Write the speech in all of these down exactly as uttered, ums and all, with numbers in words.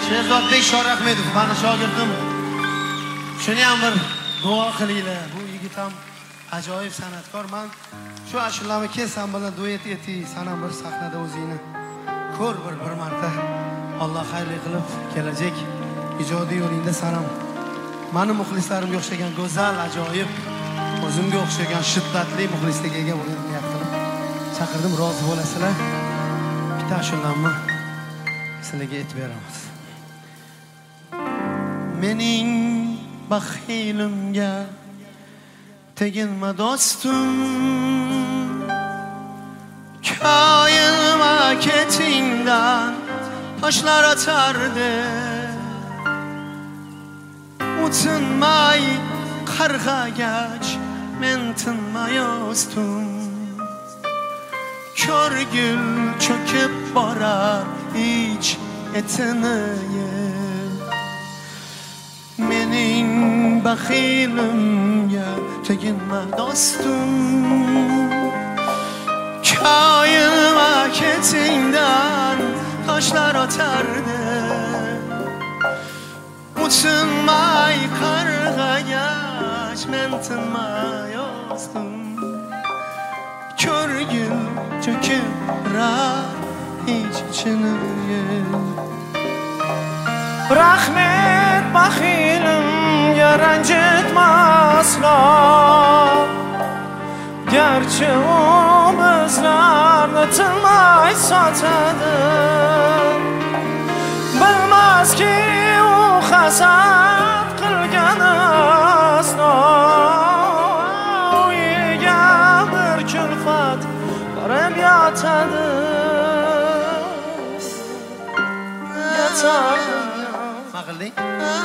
Sherzodbek Shorahmedov mani shogirdim. Shuni ham bir duo qilinglar. Bu yigit ham ajoyib san'atkor. Men shu ashulani kelsam bilan duet eting, sana bir sahnada o'zingni ko'r bir bir marta. Alloh xayrli qilib kelajak ijodiy yo'lingda sanam. Meni muxlislarimga o'xshagan go'zal, ajoyib, o'zimga o'xshagan shiddatli muxlislarga ega bo'lgan niyat qilib chaqirdim, rozi bo'lasizlar. Bitta ashulamni sizlarga aytib beramiz. Mening baxilimga teginma do'stim, koyinma ketingdan toshlar atardi. Utinmay qarg'agach men tinmay o'sdim. Ko'rgul cho'kib borar ich etini yeb. Mening baxilimga teginma do'stim, koyinma ketingdan toshlar atardi. Utinmay qarg'agach men tinmay o'sdim. Ko'rgul cho'kib borar ich ichini yeb. Rahmet baxilimga ranjitma aslo, garchi u bizlarni tinmay sotadi. Bilmaski u hasad qilgan aslo, uyiga bir kulfat borib yotadi. Yotadi Maqilding?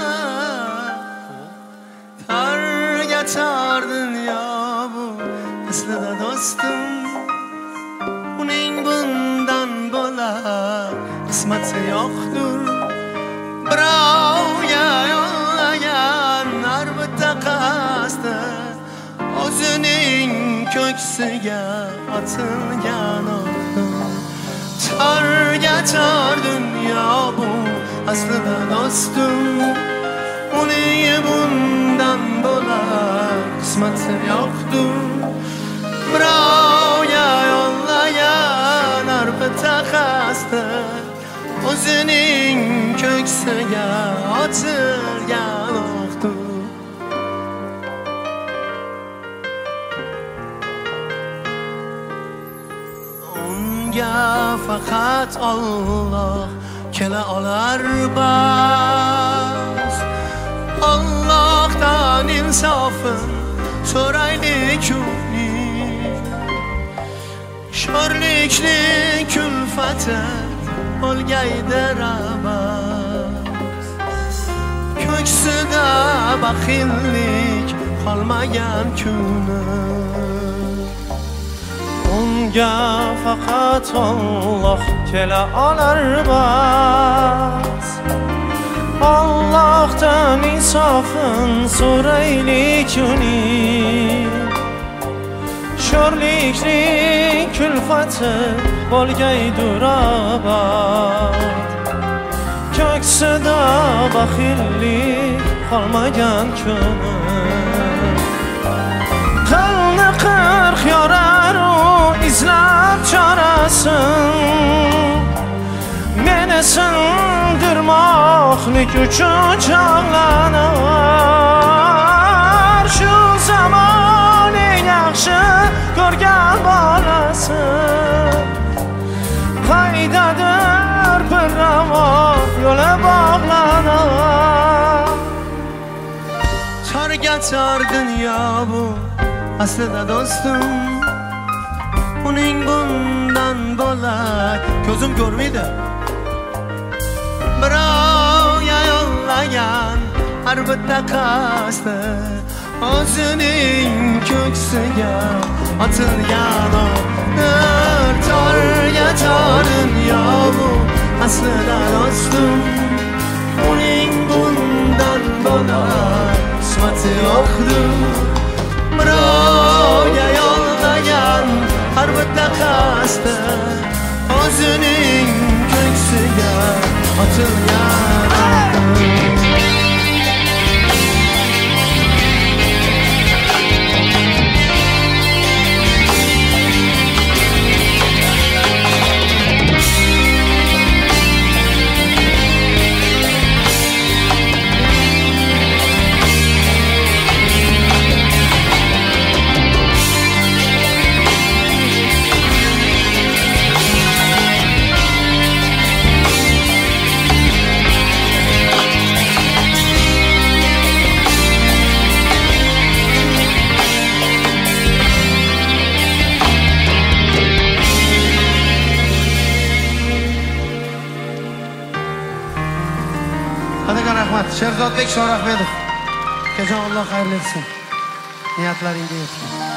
Targa tar dunyo bu aslida do'stim. Uning bundan bo'lar qismati yo'qdir. Birovga yo'llagan har bitta qasdi o'zining ko'ksiga otilgan o'qdir. Targa tar dunyo bu aslida do'stim. Uning bundan bo'lar qismati yo'qdir. Birovga yo'llagan har bitta qasdi o'zining ko'ksiga otilgan o'qdir. Unga faqat Alloh kela olar bas. Allohdan insofin so'raylik uning. Sho'rlikni kulfati bo'lgaydir abad. Ko'ksida baxillik qolmagan kuni. Unga faqat Alloh kela olar bas. Allohdan insofin so'raylik uning. Sho'rlikni kulfati bo'lgaydir abad. Ko'ksida baxillik qolmagan kuni. Qalni qirq yorar u izlab chorasin. Meni sindirmoqlik uchun chog'lanar. Shu zamon eng yaxshi ko'rgan bolasi. Qaydadir bir ravon yo'li bog'lanar. Targa tar dunyo bu aslida do'stim. Uning bundan bo'lar ko'zim ko'rmaydi. Birovga yo'llagan har bitta qasdi o'zining ko'ksiga otilgan o'qdir. Targa tar dunyo bu aslida do'stim. Uning bundan bo'lar qismati yo'qdir. Birovga yo'llagan har bitta qasdi o'zining ko'ksiga otilgan Hadiga rahmat. Sherzodbek Shorahmedov. Akajon Alloh xayrli etsin. Niyatlaringga yetsin.